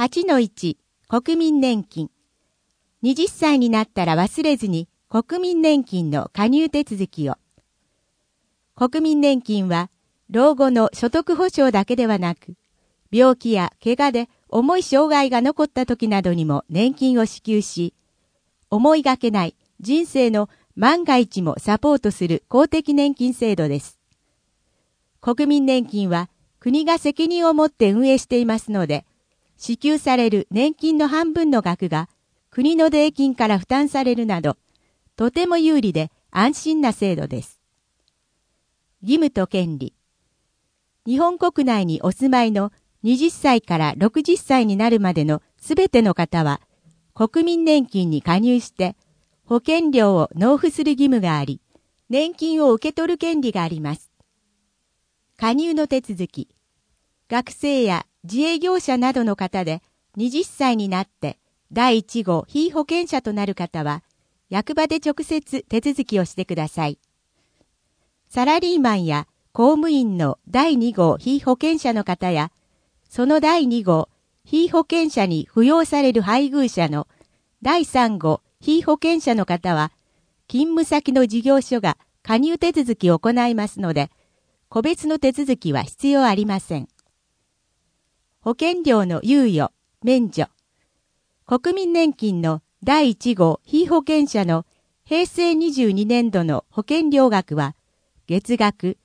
8-1 国民年金。20歳になったら忘れずに国民年金の加入手続きを。国民年金は老後の所得保障だけではなく、病気や怪我で重い障害が残った時などにも年金を支給し、思いがけない人生の万が一もサポートする公的年金制度です。国民年金は国が責任を持って運営していますので、支給される年金の半分の額が国の税金から負担されるなど、とても有利で安心な制度です。義務と権利。日本国内にお住まいの20歳から60歳になるまでのすべての方は、国民年金に加入して保険料を納付する義務があり、年金を受け取る権利があります。加入の手続き。学生や自営業者などの方で20歳になって第1号被保険者となる方は、役場で直接手続きをしてください。サラリーマンや公務員の第2号被保険者の方や、その第2号被保険者に扶養される配偶者の第3号被保険者の方は、勤務先の事業所が加入手続きを行いますので、個別の手続きは必要ありません。保険料の猶予、免除。国民年金の第1号被保険者の平成22年度の保険料額は月額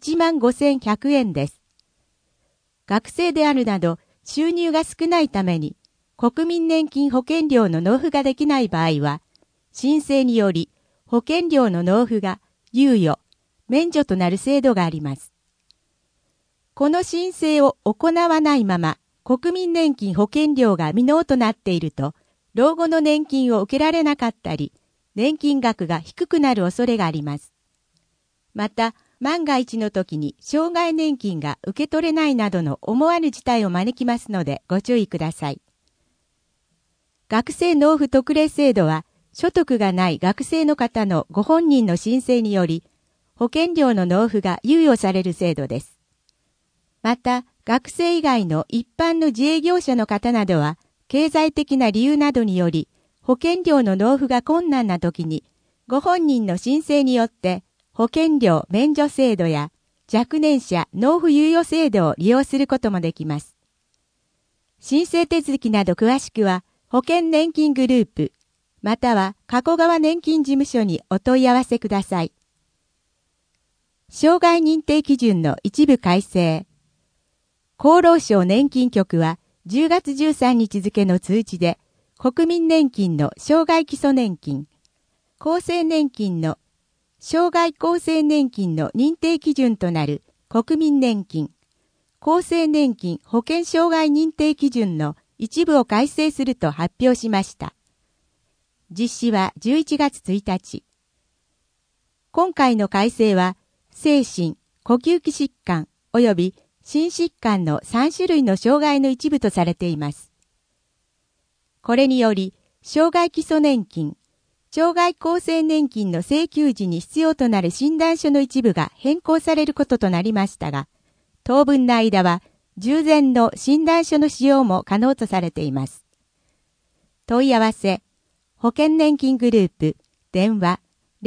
15,100円です。学生であるなど収入が少ないために国民年金保険料の納付ができない場合は、申請により保険料の納付が猶予、免除となる制度があります。この申請を行わないまま国民年金保険料が未納となっていると、老後の年金を受けられなかったり、年金額が低くなる恐れがあります。また、万が一の時に障害年金が受け取れないなどの思わぬ事態を招きますのでご注意ください。学生納付特例制度は、所得がない学生の方のご本人の申請により、保険料の納付が猶予される制度です。また、学生以外の一般の自営業者の方などは、経済的な理由などにより、保険料の納付が困難な時に、ご本人の申請によって、保険料免除制度や若年者納付猶予制度を利用することもできます。申請手続きなど詳しくは、保険年金グループ、または加古川年金事務所にお問い合わせください。障害認定基準の一部改正。厚労省年金局は10月13日付の通知で、国民年金の障害基礎年金、厚生年金の障害厚生年金の認定基準となる国民年金、厚生年金保険障害認定基準の一部を改正すると発表しました。実施は11月1日。今回の改正は、精神、呼吸器疾患及び心疾患の3種類の障害の一部とされています。これにより、障害基礎年金、障害厚生年金の請求時に必要となる診断書の一部が変更されることとなりましたが、当分の間は従前の診断書の使用も可能とされています。問い合わせ、保険年金グループ、電話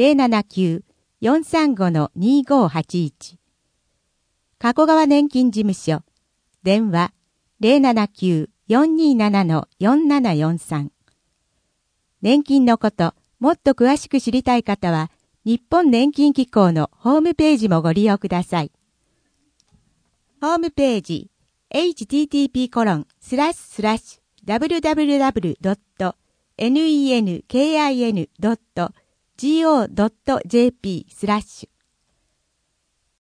079-435-2581。加古川年金事務所、電話 079-427-4743。年金のこと、もっと詳しく知りたい方は、日本年金機構のホームページもご利用ください。ホームページ、http://www.nenkin.go.jp/